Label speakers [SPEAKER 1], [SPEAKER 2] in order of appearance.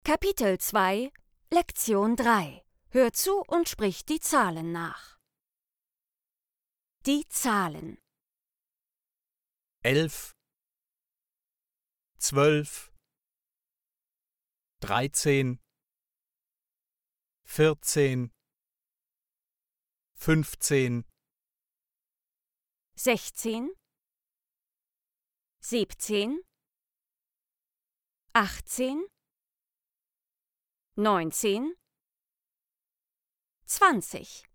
[SPEAKER 1] Kapitel 2, Lektion 3. Hör zu und sprich die Zahlen nach. Die Zahlen:
[SPEAKER 2] 11, 12, 13, 14, 15,
[SPEAKER 1] 16, 17, 18, 19, 20.